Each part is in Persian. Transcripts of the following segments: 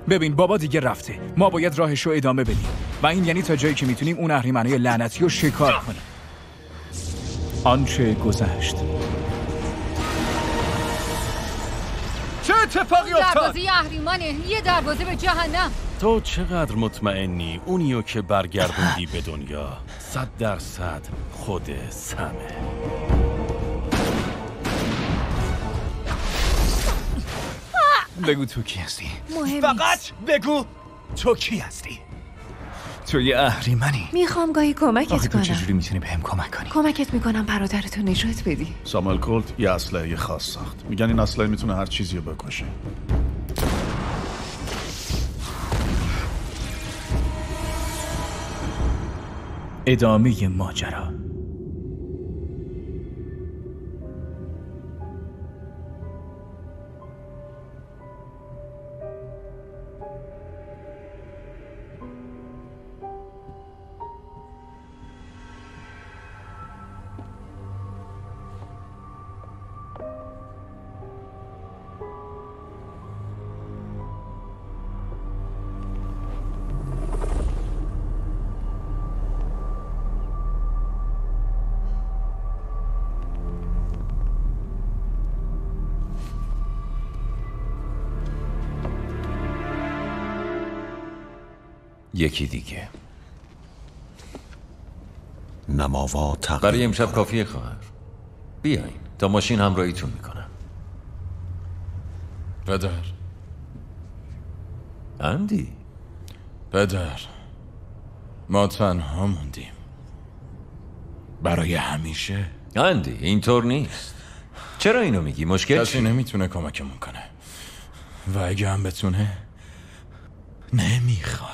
ببین بابا دیگه رفته، ما باید راهشو ادامه بدیم و این یعنی تا جایی که میتونیم اون اهریمنای لعنتی رو شکار کنیم. آنچه گذشت. چه اتفاقی افتاد؟ دروازه اهریمنه، یه دروازه به جهنم. تو چقدر مطمئنی اونیو که برگردوندی به دنیا 100% خود سمه؟ بگو تو کی هستی؟ مهم فقط بگو تو کی هستی؟ تو یه اهریمنی. میخوام گاهی کمکت آخه تو کنم. چجوری میتونی بهم کمک کنی؟ کمکت میکنم برادرتو نجات بدی. ساموئل کولت یه اسلحه خاص ساخت. میگن این اسلحه میتونه هر چیزی رو بکشه. ادامه ماجرا. یکی دیگه. نماوا تقریب برای امشب کافیه خواهر. بیاین تا ماشین همراهیتون میکنم. پدر. اندی. پدر، ما تنها موندیم برای همیشه. اندی اینطور نیست. چرا اینو میگی؟ مشکل کسی نمیتونه کمکمون کنه و اگه هم بتونه نمیخواد.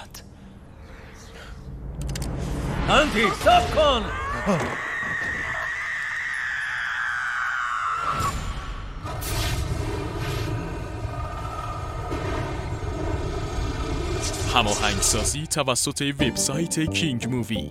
اندی صبر کن. هماهنگسازی توسط وبسایت کینگ مووی.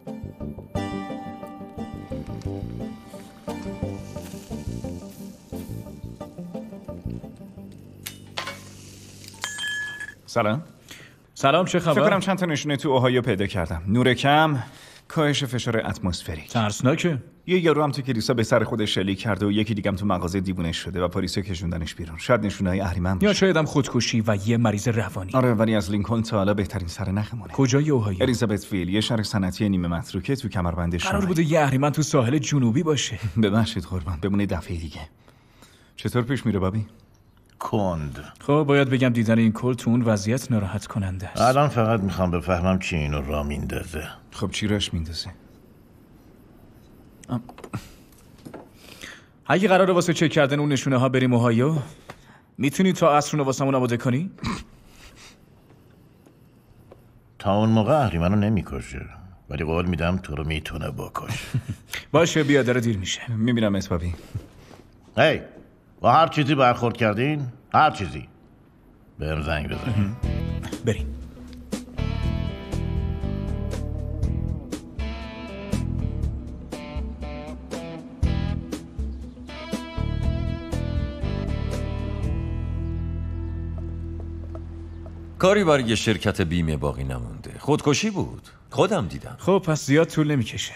سلام. سلام، چه خبر؟ فکر کنم چند تا نشونه تو اوهایو پیدا کردم. نور کم، کاهش فشار اتمسفریک. ترسناکه. یه یارو هم تو کلیسا به سر خودش شلیک کرده و یکی دیگه هم تو مغازه دیوونه شده و پلیسا کشوندنش بیرون. شاید نشونه‌های اهریمن باشه. یا شاید هم خودکشی و یه مریض روانی. آره، ولی از لینکلن تا حالا بهترین سرنخمونه. کجای اوهایو؟ الیزابت‌ویل، یه شهر صنعتی نیمه متروکه تو کمربند شمالی. قرار بوده یه اهریمن تو ساحل جنوبی باشه. ببخشید قربان، بمونه دفعه دیگه. چطور پیش میره بابی؟ کند. خب باید بگم دیدن این کل تو اون وضعیت ناراحت کننده است. الان فقط میخوام بفهمم چی اینو را میندازه. خب چی راش میندازه؟ اگه قراره واسه چک کردن اون نشونه ها بریم اوهایو، میتونی تا عصر رو واسمون آماده کنی؟ تا اون موقع اهریمنو نمیکشه، ولی قول میدم تو رو میتونه بکش. باشه بیا، داره دیر میشه. میبینم اسبابی. هی، با هر چیزی برخورد کردین؟ هر چیزی بهم زنگ بزنین. بریم. کاری برای شرکت بیمه باقی نمونده. خودکشی بود. خودم دیدم. خب پس زیاد طول نمیکشه.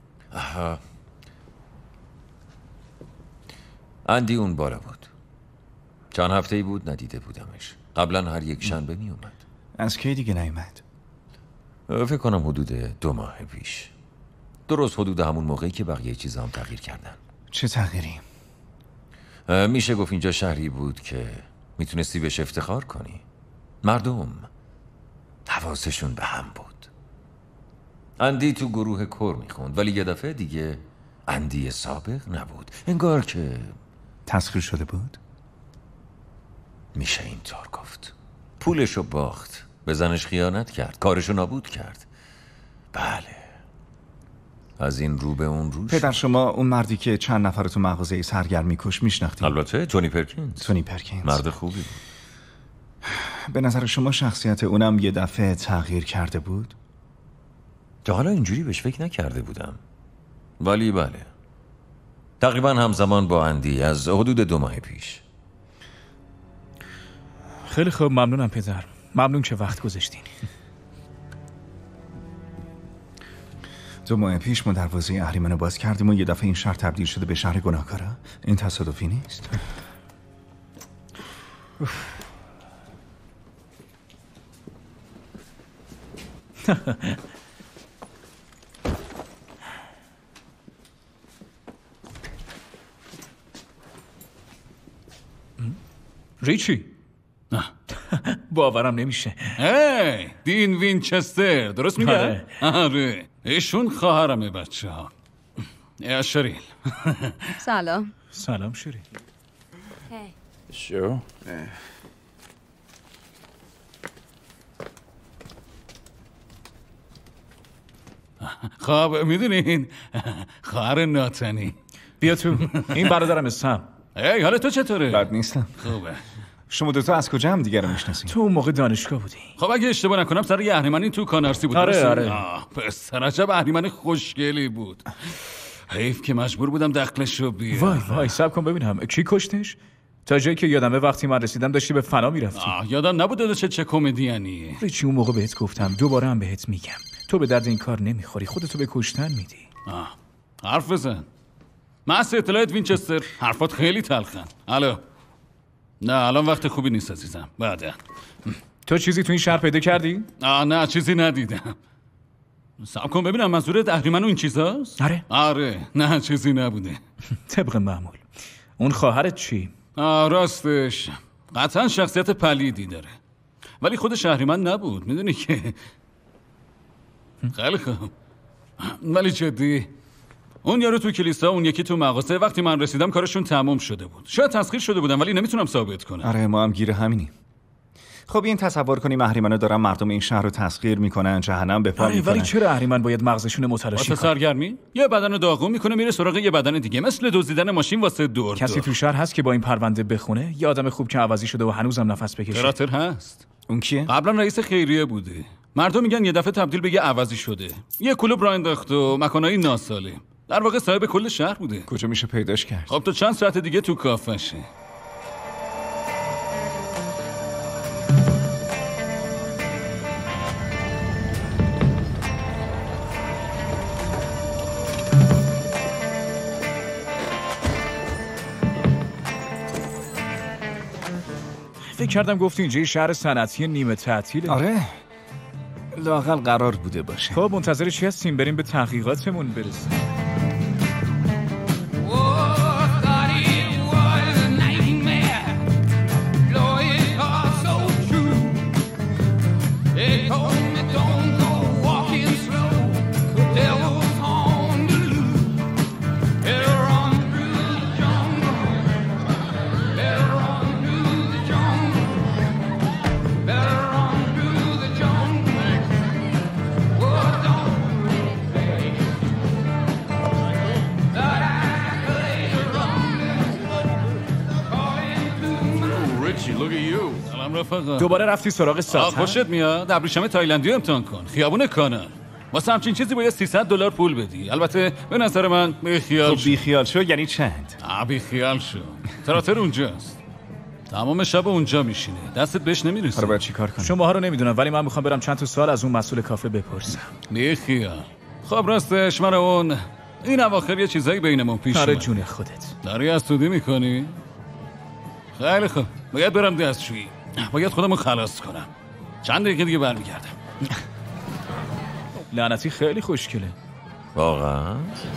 اندی اون بالا بود. چند هفته‌ای بود ندیده بودمش. قبلا هر یک شنبه می اومد. از کی دیگه نیومد؟ فکر کنم حدود 2 ماه پیش. درست حدود همون موقعی که بقیه چیزا هم تغییر کردن. چه تغییری؟ میشه گفت اینجا شهری بود که میتونستی بهش افتخار کنی. مردم حواسشون به هم بود. اندی تو گروه کور میخوند، ولی یه دفعه دیگه اندی سابق نبود. انگار که تسخیر شده بود؟ میشه اینطور گفت. پولشو باخت، به زنش خیانت کرد، کارشو نابود کرد. بله، از این رو به اون رو. پدر شما اون مردی که چند نفر تو مغازه سرگرم میکش میشناختین؟ البته تونی پرکینز. تونی پرکینز مرد خوبی بود. به نظر شما شخصیت اونم یه دفعه تغییر کرده بود؟ تا حالا اینجوری بهش فکر نکرده بودم، ولی بله، تقریبا همزمان با اندی از حدود 2 ماه پیش. خیلی خوب، ممنونم پدر. ممنون که وقت گذاشتین. 2 ماه پیش ما دروازه اهریمن رو باز کردیم و یه دفعه این شهر تبدیل شده به شهر گناهکارا. این تصادفی نیست. ریچی باورم نمیشه. هی دین وینچستر، درست میگه؟ آره ایشون خواهرمه بچه ها. یا شریل. سلام. سلام شریل. شو خب میدونین خواهر ناتنی. بیا تو. این برادرم سم. ای حالا تو چطوره؟ بد نیستم. خوبه. شما دوتا از کجا هم دیگر رو میشناسین؟ تو اون موقع دانشگاه بودی. خب اگه اشتباه نکنم سر یه اهریمنی تو کانارسی بود. آره. پسر عجب اهریمن خوشگلی بود. حیف که مجبور بودم دقلشو بیارم. وای صبر کن ببینم کی کشتش؟ تا جایی که یادمه وقتی من رسیدم داشتی به فنا میرفتی. یادم نبود چه کمدیانی. ریچی اون موقع بهت گفتم، دوباره هم بهت میگم، تو به درد این کار نمیخوری، خودتو به کشتن میدی. حرف بزن. محض اطلاعات وینچستر، حرفات خیلی تلخن. الو. نه الان وقت خوبی نیست عزیزم. بعدا. تو چیزی تو این شهر پیدا کردی؟ نه چیزی ندیدم. صبر کن ببینم منظورت اهریمن و این چیزاست؟ آره نه چیزی نبوده. طبق معمول. اون خواهرت چی؟ راستش قطعا شخصیت پلیدی داره، ولی خودش اهریمن نبود، میدونی که. خیلی خوب. ولی جدی اون یارو تو کلیسا، اون یکی تو مغازه، وقتی من رسیدم کارشون تمام شده بود. شاید تسخیر شده بودن ولی نمیتونم ثابت کنم. آره ما هم گیر همینیم. خب این تصور کنیم اهریمنا دارن مردم این شهر رو تسخیر میکنن، جهنم به پا میکنن. ولی چرا اهریمن باید مغزشون متلاشی کنه؟ واسه سرگرمی یه بدن رو داغون میکنه میره سراغ یه بدن دیگه، مثل دزدیدن ماشین واسه دور. کسی تو شهر هست که با این پرونده بخونه؟ یه آدم خوب که عوضی شده و هنوزم نفس بکشه. کراتر هست. اون کیه؟ قبلا رئیس خیریه بوده. مردم میگن یه دفعه تبدیل به یه عوضی شده. یه کلوب راه انداخت و مکانای ناسالم. در واقع صاحب کل شهر بوده. کجا میشه پیداش کرد؟ خب تو چند ساعت دیگه تو کافشه. فکر کردم گفتی اینجا شهر صنعتی نیمه تعطیله. آره لااقل قرار بوده باشه. خب منتظر چی هستیم؟ بریم به تحقیقاتمون برسیم. دوباره رفتی سراغ ساعت؟ خوشت میاد؟ ابریشم تایلندی امتحان کن. خیابون کانال. واسه همچین چیزی باید $300 پول بدی. البته به نظر من بیخیال شو. بیخیال شو یعنی چند؟ بیخیال شو. تراتر اونجاست. تمام شب اونجا میشینه. دستت بهش نمیرسه. آره باید چی کار کنم؟ شماها رو نمیدونم ولی من میخوام برم چند تا سوال از اون مسئول کافه بپرسم. بیخیال. خب راستش من اون این اواخر یه چیزایی بینمون پیش اومد. آره جون خودت. داری حسودی میکنی؟ خیلی خوب. باید برم دستشویی. باید خودمو خلاص کنم. چند دقیقه دیگه برمیگردم. لعنتی خیلی خوشگله. واقعا؟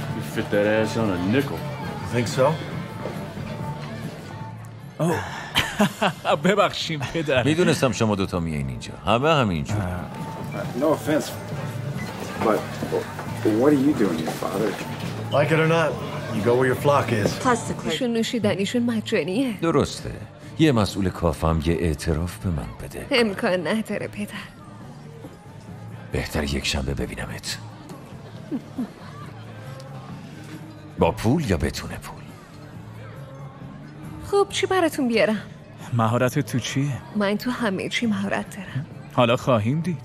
ببخشیم پدر. میدونستم شما دوتا میایین اینجا. همه همینجور. No offense, but what are you doing here, father? Like it or not, you go where your flock is. ایشون نوشیدنیشون مجانیه. درسته. یه مسئول کافم یه اعتراف به من بده. امکان نداره پدر. بهتر یک شنبه ببینمت. با پول یا بدون پول؟ خب چی براتون بیارم؟ مهارت تو چیه؟ من تو همه چی مهارت دارم. حالا خواهیم دید.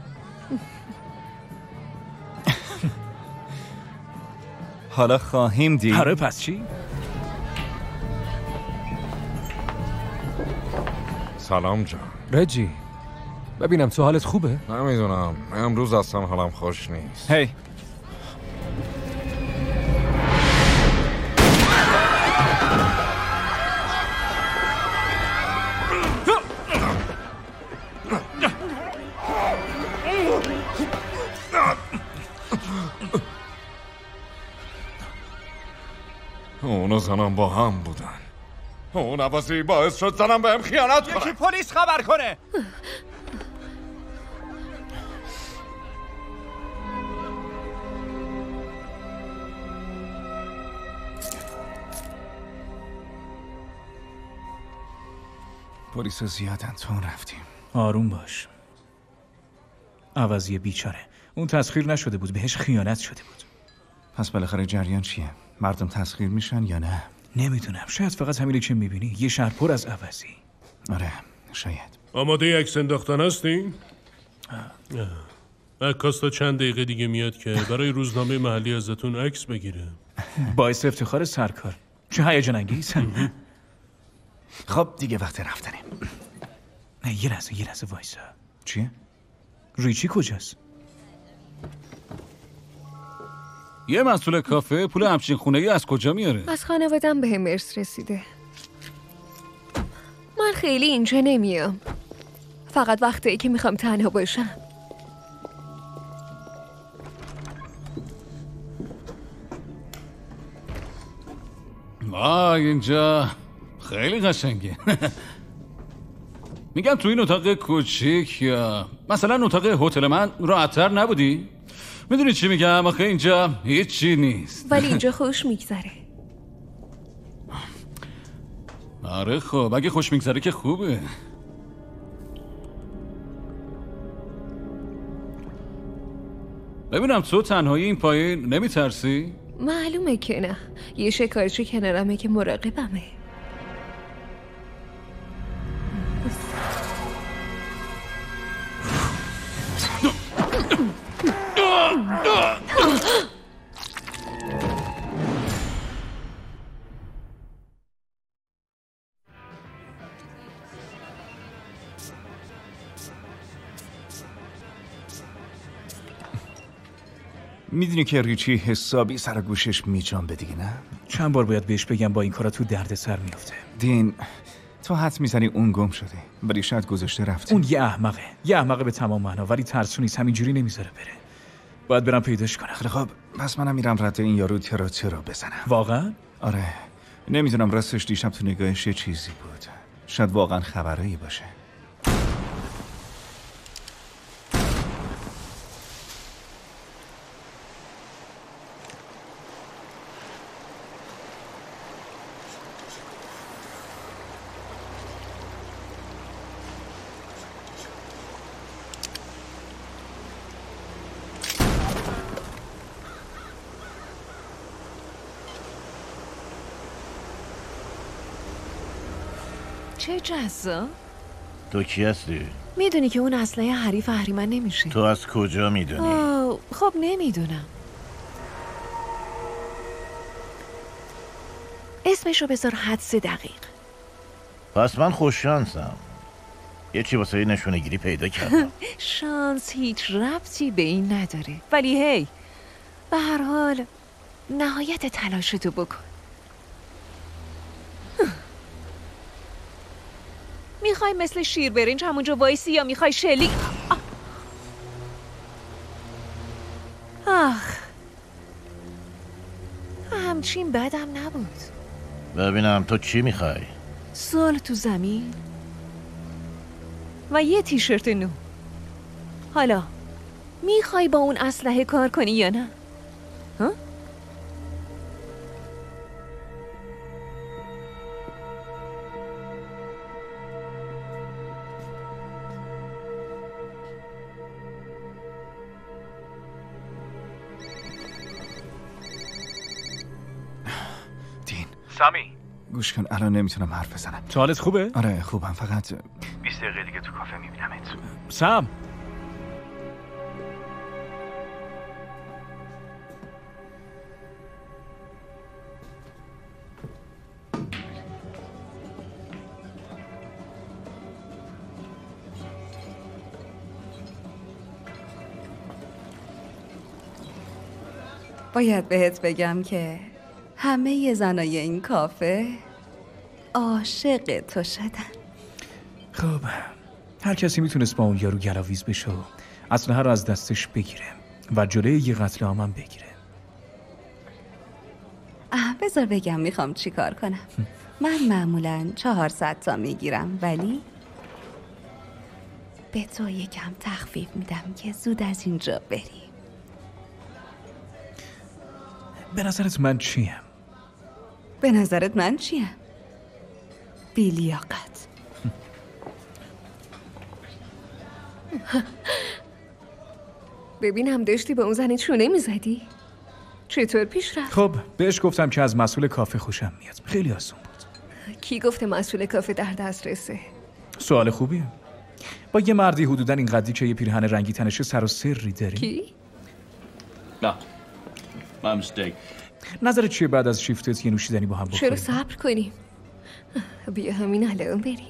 حالا خواهیم دید. آره پس چی؟ سلام جان. رجی ببینم تو حالت خوبه؟ نمیدونم، امروز اصلا حالم خوش نیست. هی اون و زنم با هم بودن. اون عوضی باعث شد زنم بهم خیانت کنه. یکی پلیس خبر کنه. پلیس زیادن، تو رفتیم. آروم باش. عوضی بیچاره، اون تسخیر نشده بود، بهش خیانت شده بود. پس بالاخره جریان چیه؟ مردم تسخیر میشن یا نه؟ نمیدونم، شاید فقط همینی که میبینی، یه شهر پر از عوضی. آره شاید. آماده عکس انداختن هستین؟ عکاس تا چند دقیقه دیگه میاد که برای روزنامه محلی ازتون عکس بگیره. باعث افتخار سرکار. چه هیجان انگیز. خب دیگه وقت رفتنیم. نه یه لحظه وایسا. چیه؟ ریچی کجاست؟ یه مسئول کافه پول همچین خونه‌ای از کجا میاره؟ از خانوادم به هم ارث رسیده. من خیلی اینجا نمیام. فقط وقتی که میخوام تنها باشم. وای اینجا خیلی قشنگه. میگم تو این اتاق کوچیک یا مثلا اتاق هتل من راحت‌تر نبودی؟ میدونی چی میگم؟ آخه اینجا هیچی نیست. ولی اینجا خوش میگذره. آره خب اگه خوش میگذره که خوبه. ببینم تو تنهایی این پایین نمیترسی؟ معلومه که نه. یه شکارچی کنارمه که مراقبمه. میدونی که ریچی حسابی سر گوشش میجنبه دیگه نه؟ چند بار باید بهش بگم با این کارا تو درد سر میفته. دین تو حد میزنی اون گم شده ولی شاید گذاشته رفته. اون یه احمقه به تمام معنا، ولی ترسو نیست، همینجوری نمیذاره بره. باید برم پیداش کنم. خب پس منم میرم رد این یارو ترا بزنم. واقعا؟ آره نمیدونم راستش دیشب تو نگاهش یه چیزی بود. شاید واقعا خبرایی باشه. چه جزا؟ تو کی هستی؟ میدونی که اون اسلحه حریف اهریمن نمیشه. تو از کجا میدونی؟ خب نمیدونم. اسمشو بذار حد 3 دقیق. پس من خوششانسم. یه چی واسه نشونه گیری پیدا کردم. شانس هیچ ربطی به این نداره. ولی هی به هر حال نهایت تلاشتو بکن. میخوای مثل شیر برنج همونجا وایسی یا میخوای شلیک؟ همچین بدم نبود. ببینم تو چی میخوای؟ صلح تو زمین و یه تیشرت نو. حالا میخوای با اون اسلحه کار کنی یا نه؟ ها؟ سامی گوش کن الان نمیتونم حرف بزنم. تو حالت خوبه؟ آره خوبم، فقط 20 دقیقه دیگه تو کافه میبینمت. سام باید بهت بگم که همه زنای این کافه عاشق تو شدن. خب هر کسی میتونست با اون یارو گلاویز بشه و اسلحه رو از دستش بگیره و جلوی یه قتل عام هم بگیره. بذار بگم میخوام چی کار کنم. من معمولاً 400 تا میگیرم، ولی به تو یکم تخفیف میدم که زود از اینجا بری. به نظرت من چیم؟ به نظرت من چیم؟ بی‌لیاقت. ببینم داشتی به اون زن چونه میزدی؟ چطور پیش رفت؟ خب بهش گفتم که از مسئول کافه خوشم میاد. خیلی آسون بود. کی گفته مسئول کافه در دسترسه؟ سوال خوبیه. با یه مردی حدوداً این قدی که یه پیرهن رنگی تنشه سر و سری داری؟ کی؟ نه my mistake. نظرت چیه بعد از شیفتت یه نوشیدنی با هم بخوریم؟ چرا صبر کنیم؟ بیا همین الان بریم.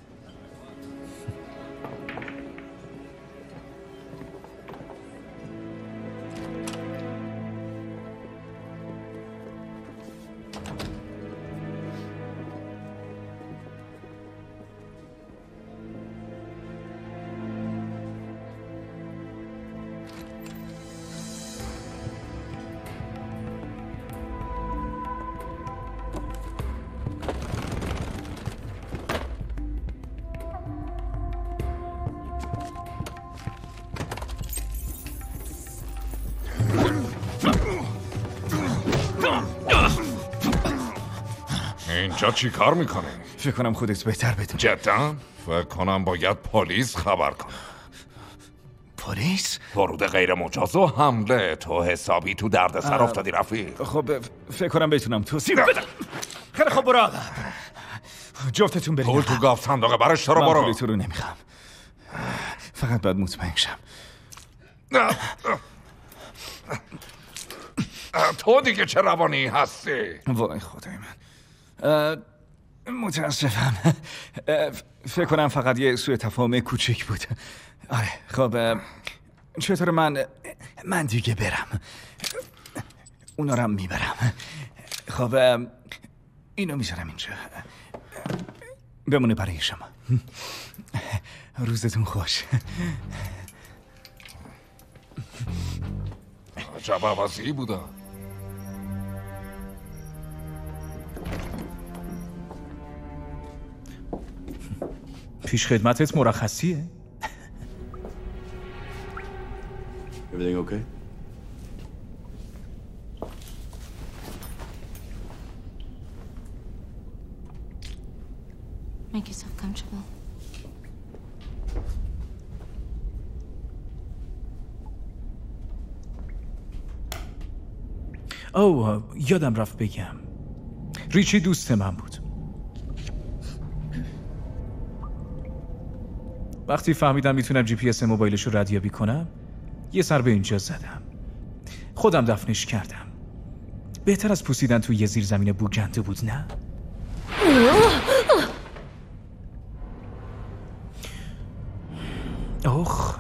اینجا چی کار میکنه؟ فکر کنم خودت بهتر بدون. جدا؟ فکر کنم باید پلیس خبر کنه. پلیس؟ ورود غیر مجاز و حمله. تو حسابی تو درد سر افتادی رفیق. خب فکر کنم بتونم توضیح بدم. خیلی خب برو. جفتتون برید. پول تو گاف صندوق برش رو برو. من پولی تو رو نمیخوام. فقط باید مطمئن شم. تو دیگه چه روانی هستی؟ وای خدای من. متاسفم. فکر کنم فقط یه سوء تفاهم کوچیک بود. آره خب چطور من دیگه برم. اونا رو هم میبرم. خب اینو میذارم اینجا. بمونه برای شما. روزتون خوش. عجب عوضی بودم. پیش خدمتت مرخصیه؟ Everything okay? Make yourself comfortable. یادم رفت بگم. ریچی دوست من بود. وقتی فهمیدم میتونم GPS موبایلش رو ردیابی کنم یه سر به اینجا زدم. خودم دفنش کردم. بهتر از پوسیدن توی یه زیرزمین بوگنده بود نه؟ اوخ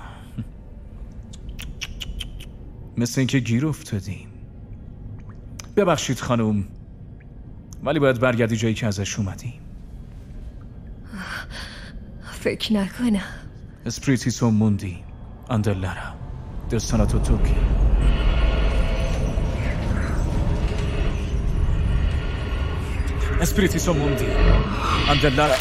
مثل اینکه گیر افتادیم. ببخشید خانم ولی باید برگردی جایی که ازش اومدیم. فکر نکنم. اسپریتیسو موندی اندلارا دستاناتو توکی. اسپریتیسو موندی اندلارا.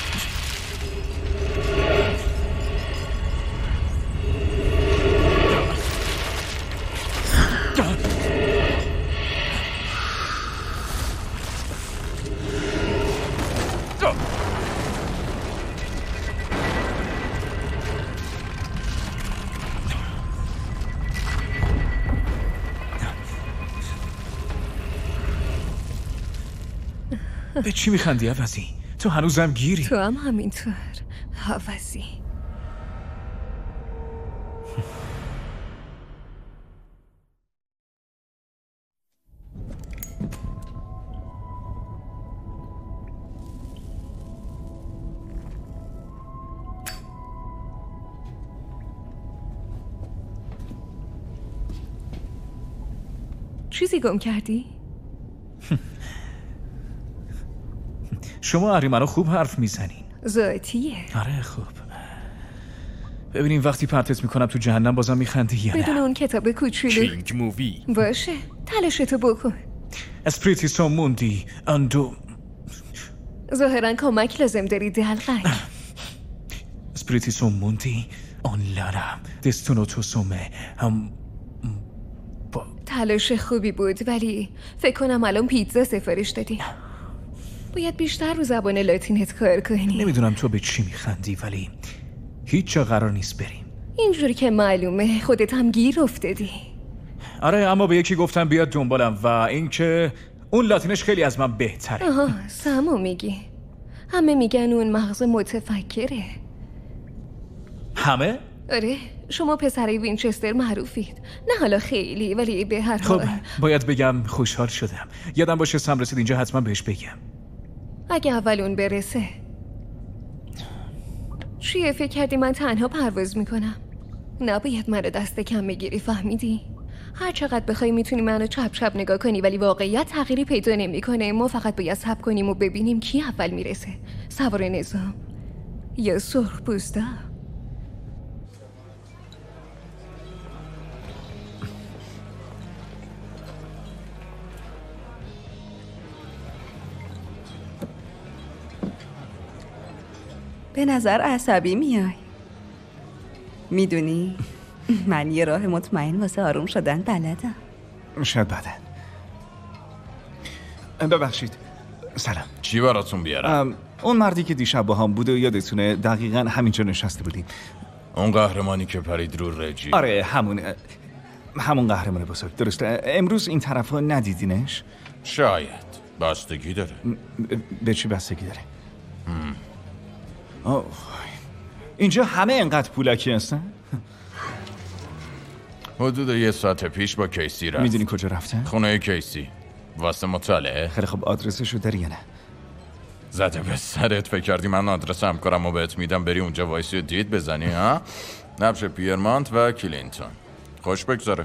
به چی میخندی عوضی؟ تو هنوزم گیری. تو هم همینطور عوضی. چیزی گم کردی؟ شما اهریمنا خوب حرف میزنین. ذاتیه. آره خوب. ببینیم وقتی پرتت میکنم تو جهنم بازم میخندی یا نه؟ بدون اون کتاب کوچولو. کینگ مووی. باشه تلاشتو بکن. اسپریتی سوموندی اندو. ظاهرا کمک لازم داری دلقک. اسپریتی سوموندی آن لارم دستونو تو سومه هم تلاش خوبی بود ولی فکر کنم الان پیتزا سفارش دادی. باید بیشتر رو زبان لاتینت کار کنی. نمیدونم تو به چی میخندی ولی هیچ جا قرار نیست بریم. اینجوری که معلومه خودت هم گیر افتادی. آره اما به یکی گفتم بیاد دنبالم و اینکه اون لاتینش خیلی از من بهتره. آها سمو میگی. همه میگن اون مغز متفکره. همه؟ آره شما پسرای وینچستر معروفید. نه حالا خیلی ولی به هر حال. خب باید بگم خوشحال شدم. یادم باشه سم رسید اینجا حتما بهش بگم. اگه اول اون برسه. چیه فکر کردی من تنها پرواز میکنم؟ نباید منو دست کم میگیری فهمیدی؟ هر چقدر بخوای میتونی منو چپ چپ نگاه کنی ولی واقعیت تغییری پیدا نمیکنه. ما فقط باید صبر کنیم و ببینیم کی اول میرسه. سوار نظام یا سرخ پوستا. به نظر عصبی میای. میدونی من یه راه مطمئن واسه آروم شدن بلدم. شاید بعدن. ببخشید سلام. چی براتون بیارم؟ اون مردی که دیشب با هم بود و یادتونه دقیقاً همینجا نشسته بودیم. اون قهرمانی که پرید رو رجی. آره همون قهرمان بزرگ. درسته. امروز این طرفا ندیدینش؟ شاید. بستگی داره. به چی بستگی داره؟ اینجا همه انقدر پولکی هستن؟ حدود 1 ساعت پیش با کیسی رفت. میدونی کجا رفتن؟ خونه کیسی. واسه مطالعه. خیلی خب آدرسشو داری یا نه؟ زده به سرت. فکر کردی من آدرس همکارم و بهت میدم بری اونجا وایسی و دید بزنی ها؟ نبش پیرمانت و کلینتون. خوش بگذاره.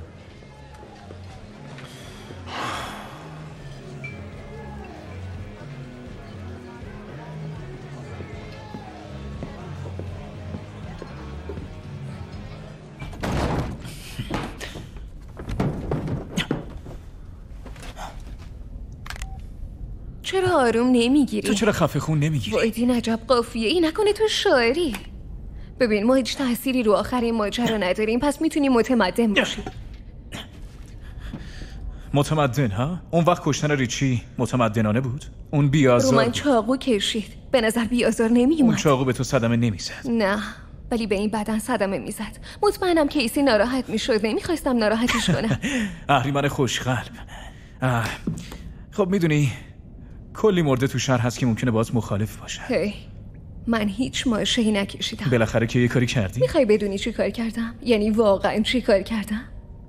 چرا آروم نمیگیری؟ تو چرا خفه خون نمیگیری؟ وایدین عجب قافیه ای. نکنه تو شاعری. ببین ما هیچ تأثیری رو آخر این ماجرا نداریم پس میتونی متمدن باشی. متمدن ها؟ اون وقت کشتن ریچی متمدنانه بود؟ اون بیازار رو من چاقو کشید. به نظر بیازار نمیومد. اون چاقو به تو صدمه نمیزد. نه ولی به این بدن صدمه میزد. مطمئنم کیسی ناراحت میشد. نمیخواستم ناراحتش کنم. اهریمن خوشقلب. خب میدونی کلی مرده تو شهر هست که ممکنه باهات مخالف باشه. هی من هیچ ماشه‌ای نکشیدم. بالاخره که یه کاری کردی؟ میخوای بدونی چی کار کردم؟ یعنی واقعا چی کار کردم؟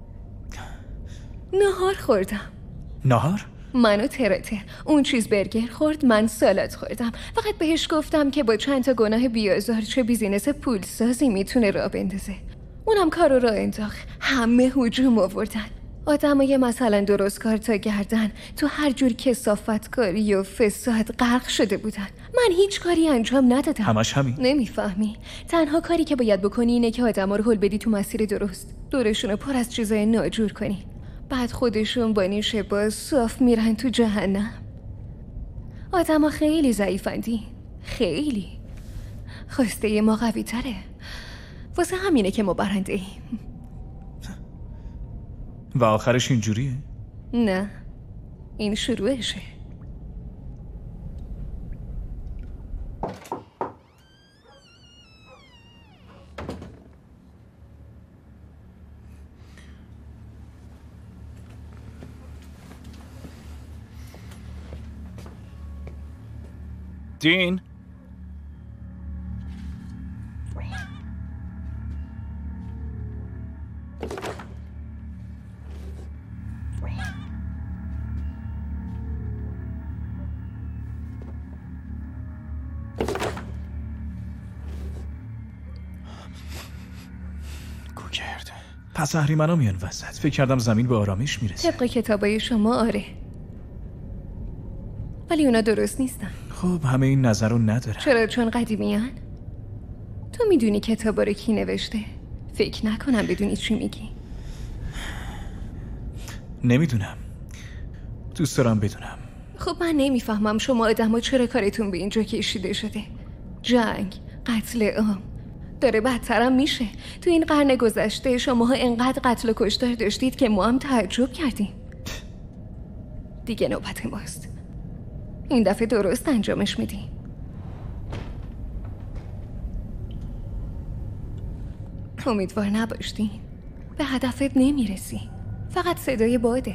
نهار خوردم. نهار؟ منو ترته. اون چیز برگر خورد من سالاد خوردم. فقط بهش گفتم که با چند تا گناه بیازار چه بیزینس پولسازی میتونه راه بندازه. اونم کارو راه انداخت. همه هجوم آوردن. آدمای مثلا درست کار تا گردن تو هر جور کثافتکاری و فساد غرق شده بودن. من هیچ کاری انجام ندادم. همش همین؟ نمیفهمی. تنها کاری که باید بکنی اینه که آدما رو هل بدی تو مسیر درست. دورشون رو پر از چیزای ناجور کنی. بعد خودشون با نیشه باز صاف میرن تو جهنم. آدما خیلی ضعیفندی. خیلی. خواسته ما قوی تره. واسه همینه که ما برنده ایم. و آخرش اینجوریه؟ نه این شروعشه. دین پس اهریمنا میان وسط. فکر کردم زمین به آرامش میرسه. طبق کتابای شما آره، ولی اونا درست نیستن. خب همه این نظر رو ندارن. چرا؟ چون قدیمیان؟ تو میدونی کتابا رو کی نوشته؟ فکر نکنم بدونی چی میگی. نمیدونم، دوست دارم بدونم. خب من نمیفهمم شما آدم‌ها چرا کارتون به اینجا کشیده شده. جنگ، قتل عام داره بدترم میشه. تو این قرن گذشته شماها انقدر قتل و کشتار داشتید که ما هم تعجب کردیم. دیگه نوبت ماست. این دفعه درست انجامش میدیم. امیدوار نباشتین. به هدفت نمیرسی. فقط صدای باده.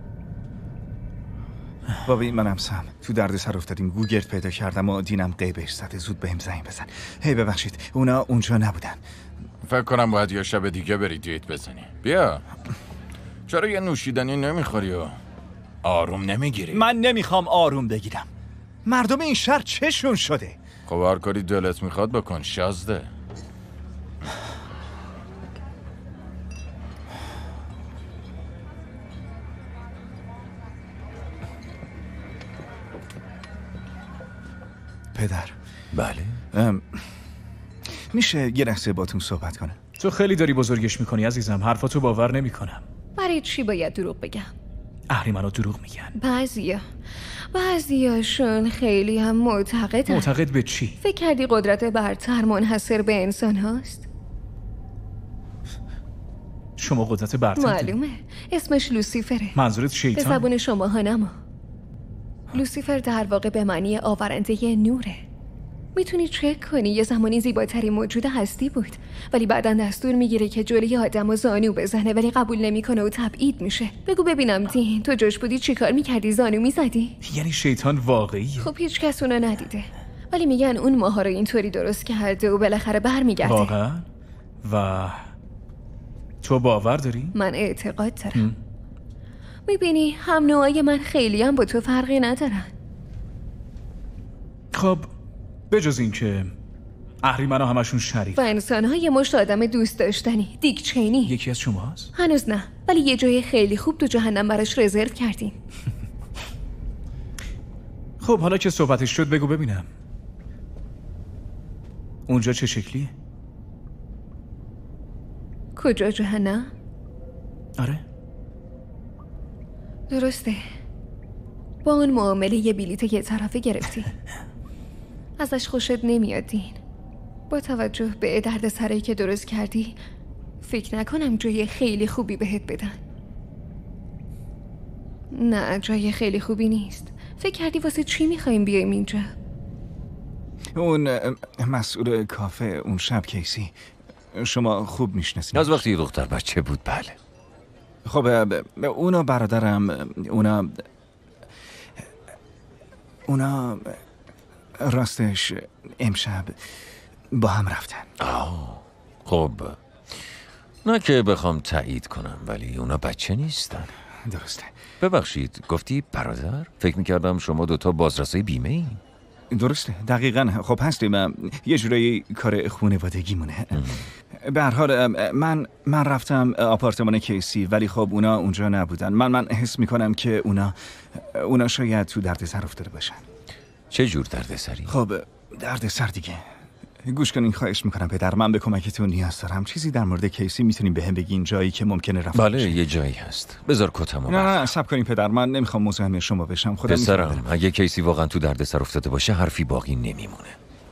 بابی منم سم تو دردسر افتادیم. گوگرد پیدا کردم و دینم قیبش زده. زود بهم زنگ بزن. هی ببخشید اونا اونجا نبودن. فکر کنم باید یه شب دیگه بری دیت بزنی. بیا. چرا یه نوشیدنی نمیخوری و آروم نمیگیری؟ من نمیخوام آروم بگیرم. مردم این شهر چشون شده؟ خب هر کاری دلت میخواد بکن شازده. پدر. بله؟ میشه یه لحظه باتون صحبت کنه؟ تو خیلی داری بزرگش میکنی عزیزم. حرفاتو باور نمیکنم. برای چی باید دروغ بگم؟ اهریمنا دروغ میگن. بعضیاشون خیلی هم معتقدن. معتقد به چی؟ فکر کردی قدرت برتر منحصر به انسان هاست؟ شما قدرت برتر معلومه. اسمش لوسیفره. منظورت شیطان؟ به زبون شما ها نما. لوسیفر در واقع به معنی آورنده نوره. میتونی چک کنی یه زمانی زیباترین موجود هستی بود، ولی بعداً دستور میگیره که جلوی آدم و زانو بزنه، ولی قبول نمیکنه و تبعید میشه. بگو ببینم دین، تو جاش بودی چی کار میکردی؟ زانو میزدی؟ یعنی شیطان واقعیه؟ خب هیچ کس اونو ندیده، ولی میگن اون ماها رو اینطوری درست کرده و بالاخره برمیگرده. واقعا؟ و تو باور داری؟ من اعتقاد دارم. میبینی هم نوعای من خیلی هم با تو فرقی ندارن. خب بجز این که اهریمنا همشون شریف و انسان‌ها یه مشت آدم دوست داشتنی. دیک چینی یکی از شماست؟ هنوز نه، ولی یه جای خیلی خوب تو جهنم براش رزرو کردیم. خب حالا که صحبتش شد بگو ببینم اونجا چه شکلیه؟ کجا؟ جهنم؟ آره درسته. با اون معامله یه بلیت یه طرفه گرفتی. ازش خوشت نمیاد دین. با توجه به درد سرایی که درست کردی فکر نکنم جای خیلی خوبی بهت بدن. نه جای خیلی خوبی نیست. فکر کردی واسه چی میخواییم بیایم اینجا؟ اون مسئول کافه اون شب کیسی شما خوب میشناسید؟ از وقتی دختر بچه بود بله. خب اونا برادرم اونا راستش امشب با هم رفتن. خب نه که بخوام تایید کنم ولی اونا بچه نیستن. درسته. ببخشید گفتی برادر؟ فکر میکردم شما دوتا بازرسای بیمه ای. درسته دقیقاً. خب هستیم یه جورایی کار خانوادگی مونه. به هر حال من رفتم آپارتمان کیسی ولی خب اونا اونجا نبودن. من حس میکنم که اونا شاید تو دردسر افتاده باشن. چه جور دردسری؟ خب دردسر دیگه. گوش کنین خواهش میکنم پدر، من به کمکتون نیاز دارم. چیزی در مورد کیسی میتونیم بهم بگین جایی که ممکنه رفت؟ بله یه جایی هست. بذار کتمو نه صبر کنین پدر، من نمیخوام مزاحم شما بشم. خودم پسرم اگه کیسی واقعا تو دردسر افتاده باشه حرفی باقی نمیمونه.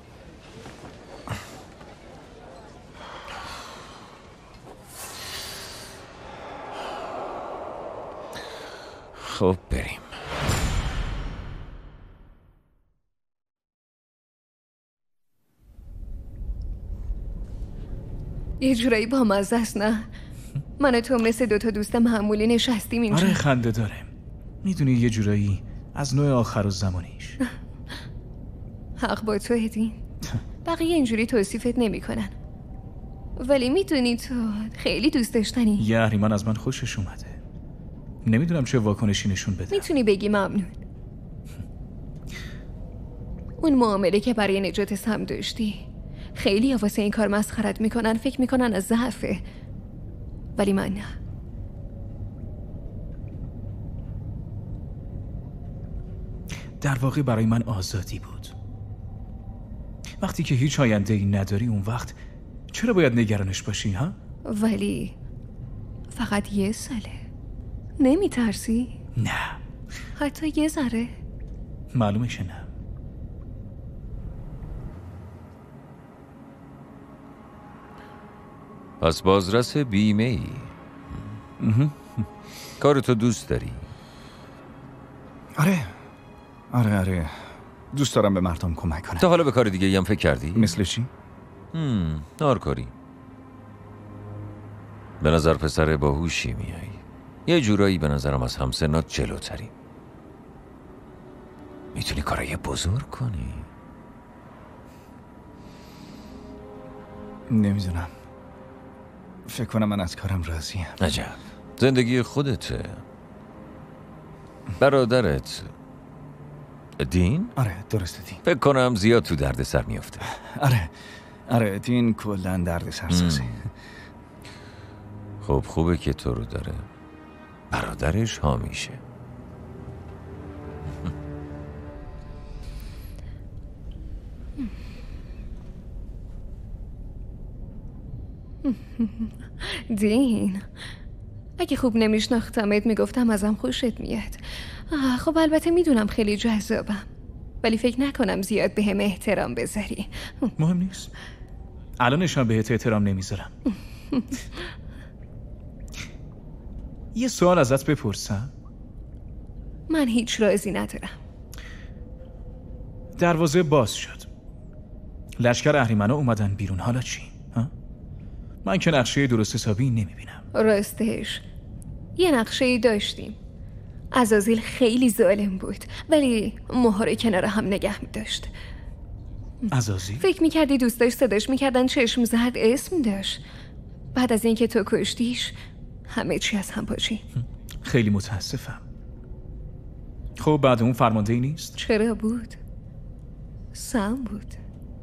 خب بریم. یه جورایی با مزه است نه؟ من و تو مثل دوتا دوست معمولی نشستیم اینجا. آره خنده داره. میدونی یه جورایی از نوع آخر الزمانیش. حق با تو هدین. بقیه اینجوری توصیفت نمی کنن. ولی میدونی تو خیلی دوست داشتنی. یه اهریمن از من خوشش اومده. نمیدونم چه واکنشی نشون بده. میتونی بگی ممنون. اون معامله که برای نجات سم داشتی خیلی واسه این کار مسخرت میکنن. فکر میکنن از ضعفه، ولی من نه. در واقع برای من آزادی بود. وقتی که هیچ آینده‌ای نداری اون وقت چرا باید نگرانش باشی ها؟ ولی فقط یه ساله. نمی ترسی؟ نه. حتی یه ذره؟ معلومشه نه. پس بازرس بیمه ای. کارتو دوست داری؟ آره دوست دارم به مردم کمک کنم. تا حالا به کار دیگه هم فکر کردی؟ مثل چی؟ نارکاری. به نظر پسر باهوشی میای. یه جورایی به نظرم از همسنات جلوتری. میتونی کارای بزرگ کنی. نمیدونم. فکر کنم من از کارم راضیم. عجب. زندگی خودته. برادرت دین؟ آره درسته دین. فکر کنم زیاد تو درد سر میافته. آره دین کلن درد سرسازی. خب خوبه که تو رو داره. برادرش حامیشه. دین، اگه خوب نمیشناختمت میگفتم ازم خوشت میاد. خب البته میدونم خیلی جذابم، ولی فکر نکنم زیاد بهم احترام بذاری. مهم نیست. الانشم بهت احترام نمیذارم. یه سوال ازت بپرسم؟ من هیچ رازی ندارم. دروازه باز شد. لشکر اهریمنا اومدن بیرون. حالا چی؟ من که نقشه درست حسابی نمیبینم. راستش یه نقشه‌ای داشتیم. عزازیل خیلی ظالم بود، ولی مهره کنار هم نگه می‌داشت. عزازیل؟ فکر می‌کردی دوستاش صداش می‌کردن چشم زد اسم داشت. بعد از اینکه تو کشتیش همه چی از هم پاشید. خیلی متاسفم. خب بعد اون فرمانده‌ای نیست؟ چرا بود؟ سم بود.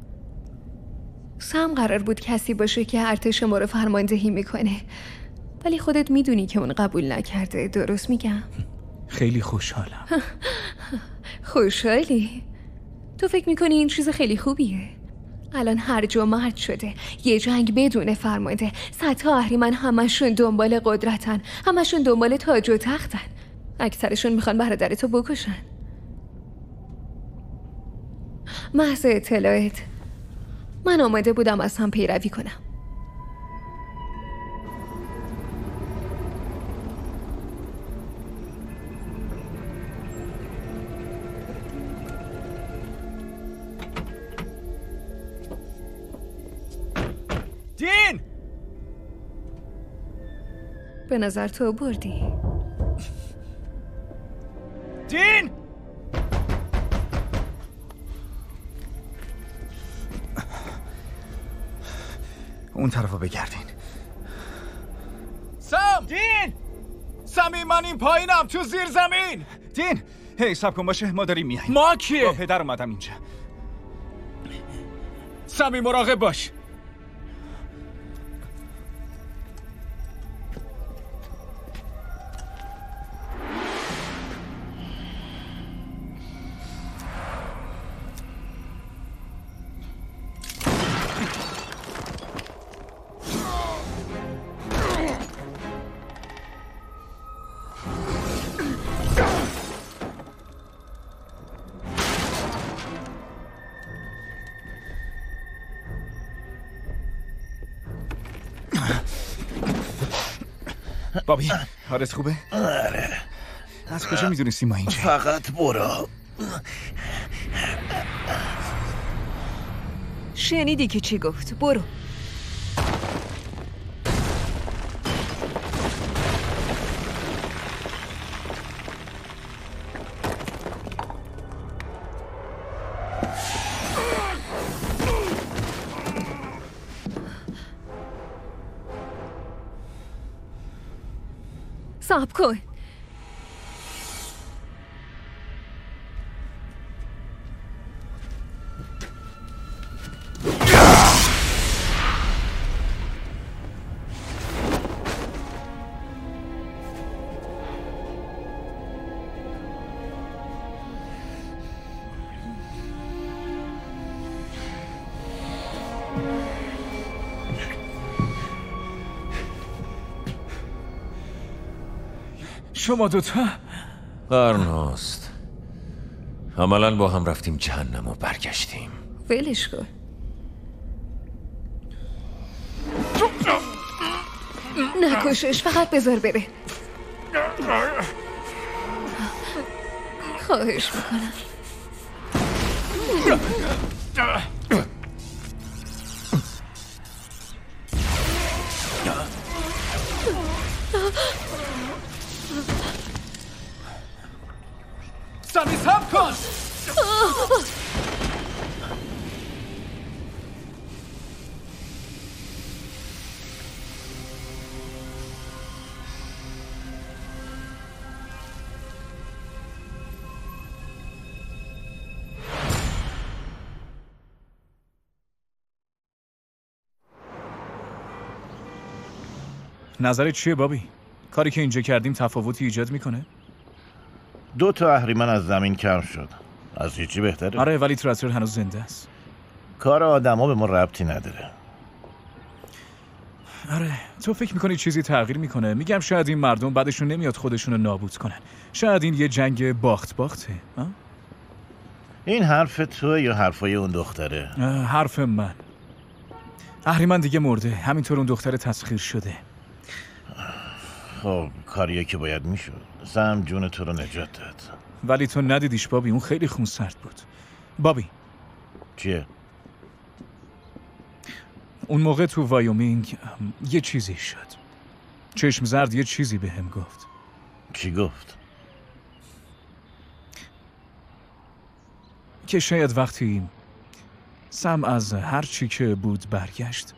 سم قرار بود کسی باشه که ارتش ما رو فرماندهی میکنه، ولی خودت میدونی که اون قبول نکرده. درست میگم؟ خیلی خوشحالم. خوشحالی؟ تو فکر میکنی این چیز خیلی خوبیه؟ الان هر جا مرد شده، یه جنگ بدون فرمانده. صدها اهریمن همشون دنبال قدرتن، همشون دنبال تاج و تختن. اکثرشون میخوان برادرتو بکشن. محض اطلاعت، من آماده بودم از هم پیروی کنم. دین! به نظر تو بردی؟ دین! اون طرفو بگردین. سم! دین! سمی من این پایینم تو زیر زمین. دین! هی سب کن باشه، ما داریم میاییم. ما کیه؟ با پدر اومدم اینجا. سمی مراقب باش. بابی، حالت خوبه؟ آره. از کجا میدونستی ما اینجا؟ فقط برو. شنیدی که چی گفت؟ برو. صبر کن. شما دوتا قرناست. عملاً با هم رفتیم جهنم و برگشتیم. ولش کن. نکشش، فقط بذار بره. خواهش میکنم. سامی صبر کن. نظرت چیه بابی؟ کاری که اینجا کردیم تفاوتی ایجاد میکنه؟ 2 تا اهریمن از زمین کم شد. از هیچی بهتره؟ آره، ولی تراتر هنوز زنده است. کار آدما به ما ربطی نداره. آره، تو فکر میکنی چیزی تغییر میکنه؟ میگم شاید این مردم بعدشون نمیاد خودشون رو نابود کنن. شاید این یه جنگ باخته. این حرف تو یا حرفای اون دختره؟ حرف من. اهریمن دیگه مرده، همینطور اون دختر تسخیر شده. خب کاریه که باید میشد. سم جون تو رو نجات داد. ولی تو ندیدیش بابی، اون خیلی خونسرد بود. بابی چیه؟ اون موقع تو وایومینگ یه چیزی شد. چشم زرد یه چیزی بهم گفت. چی گفت؟ که شاید وقتی سم از هر چی که بود برگشت،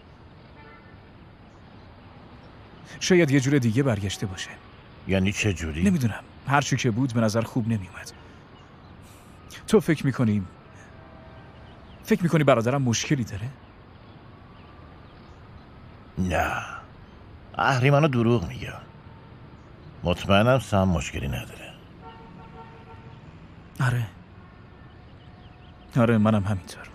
شاید یه جور دیگه برگشته باشه. یعنی چه جوری؟ نمیدونم، هر چی که بود به نظر خوب نمیومد. تو فکر میکنی برادرم مشکلی داره؟ نه، اهریمن‌ها دروغ میگن. مطمئنم سم مشکلی نداره. آره منم همینطور.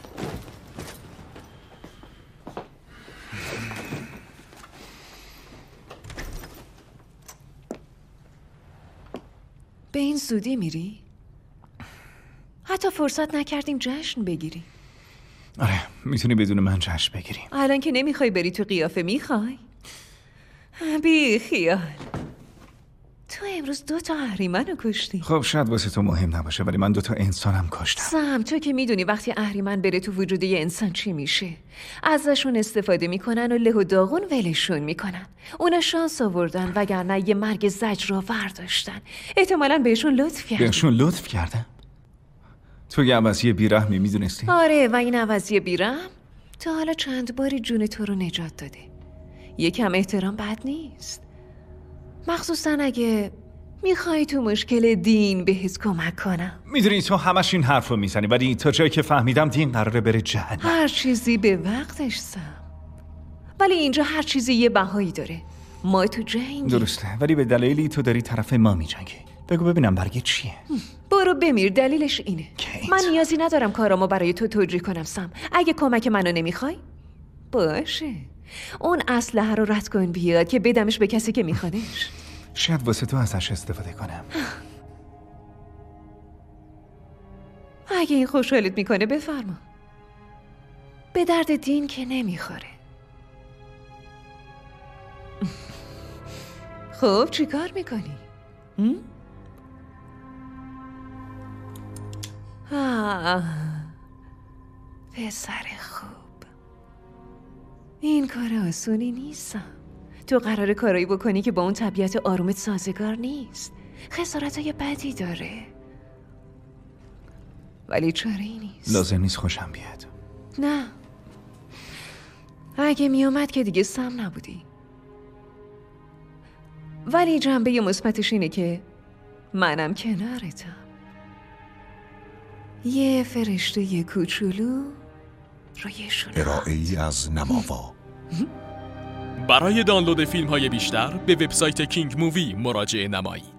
به این زودی میری؟ حتی فرصت نکردیم جشن بگیری. آره، میتونی بدون من جشن بگیری. الان که نمیخوای بری تو قیافه، میخوای؟ بی خیال. تو امروز 2 تا اهریمنو کشتی. خب شاید واسه تو مهم نباشه، ولی من 2 تا انسانم کشتم. سم، تو که میدونی وقتی اهریمن بره تو وجود یه انسان چی میشه. ازشون استفاده میکنن و له و داغون ولشون میکنن. اونا شانس آوردن، وگرنه یه مرگ زجرآور داشتن. احتمالاً بهشون لطف کردن. تو یه عوضی بیرحمی میدونستی؟ آره، و این عوضی بیرحم تا حالا چند باری جون تو رو نجات داده. یکم احترام بد نیست، مخصوصا اگه میخوای تو مشکل دین بهت کمک کنم. میدونی تو همش این حرف رو میزنی، ولی تا جایی که فهمیدم دین قراره بره جهنم. هر چیزی به وقتش سم، ولی اینجا هر چیزی یه بهایی داره. ما تو جنگی. درسته، ولی به دلیلی تو داری طرف ما میجنگی. بگو ببینم برگه چیه؟ برو بمیر، دلیلش اینه. من نیازی ندارم کارامو برای تو توجیه کنم سم. اگه کمک منو نمیخوای باشه، اون اسلحه رو رد کن بیاد که بدمش به کسی که میخوادش. شاید واسه تو ازش استفاده کنم. اگه این خوشحالت میکنه بفرما. به درد دین که نمیخوره. خب چی کار میکنی؟ پسر خوب، این کار آسونی نیستم. تو قراره کارایی بکنی که با اون طبیعت آرومت سازگار نیست. خسارتای بدی داره، ولی چاره‌ای نیست. لازم نیست خوشم بیاد. نه، اگه میومد که دیگه سم نبودی. ولی جنبه مثبتش اینه که منم کنارتم. یه فرشته کوچولو رویشون. ارائه‌ای از نماوا. برای دانلود فیلم‌های بیشتر به وبسایت کینگ مووی مراجعه نمایید.